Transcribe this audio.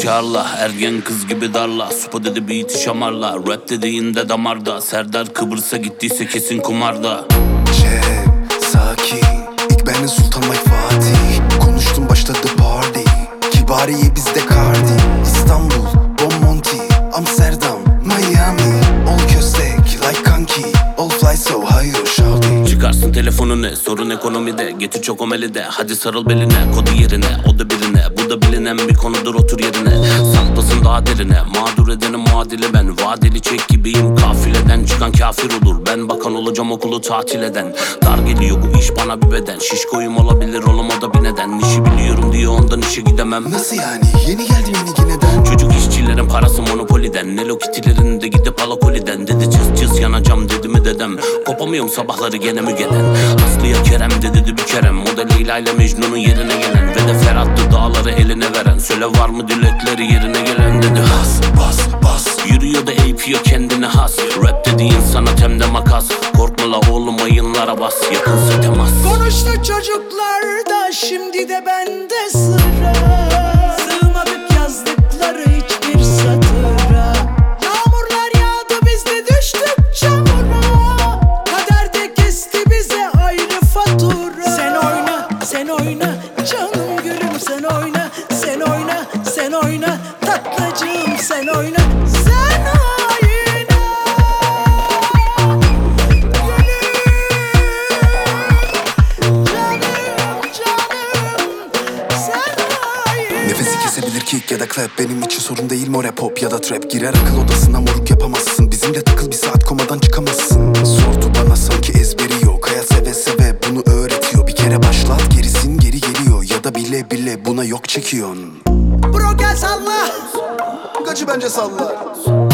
çağırla, ergen kız gibi darla. Supo dedi beat'i şamarla, rap dediğinde damarda. Serdar Kıbrıs'a gittiyse kesin kumarda. Sakin, ilk benim Sultan Mike Fatih. Konuştum başladı party, Kibariye bizde Cardi. İstanbul, Bomonti, Amsterdam, Miami. All köstek, like kanki, all fly so high, shawty. Çıkarsın telefonunu, sorun ekonomide. Getir çok omelide, hadi sarıl beline. Kodu yerine, o da birine. Bu da bilinen bir konudur, otur yerine. Saklasın daha derine, mağdur edenin muadili ben. Vadeli çek gibiyim, kafileden çıkan kafir olur. Ben bakan olacağım okulu tatil eden. Dar geliyor bu iş bana bir beden. Şişkoyum olabilir oğlum, o da bir neden. İşi biliyorum diye ondan işe gidemem. Nasıl yani? Yeni geldi yeni yineden. Çocuk işçilerin parası monopoliden. Hello Kitty'lerin de gidip alakoliden. Dedi cız cız yanacağım dedi mi dedem. Kopamıyorum sabahları gene mi gelen. Aslı'ya Kerem dedi bir kerem. O da Leyla ile Mecnun'un yerine gelen. Ve de Ferhat'tı dağları eline veren. Söyle var mı dilekleri yerine gelen dedi. Bas yürüyor da eğipiyor kendine has. Rap dediğin sanat hem de makas. Korkma la oğlum, ayınlara bas. Yakınsa temas. Konuştu çocuklar da şimdi de bende sıra. Sığmadık yazdıkları hiçbir satıra. Yağmurlar yağdı biz de düştük çamura. Kader de kesti bize ayrı fatura. Sen oyna canım gülüm, sen oyna. Sen oyna, sen oyna tatlacığım, sen oyna. Sen oyna Nefesi kesebilir kick ya da clap. Benim için sorun değil more pop ya da trap. Girer akıl odasına moruk yapamazsın. Bizimle takıl bir saat komadan çıkamazsın. Sordu bana sanki ezberi yok. Hayat seve seve bunu öğretiyor. Bir kere başlat gerisin geri geliyor. Ya da bile bile buna yok çekiyorsun. bro gel salla. Gacı bence salla.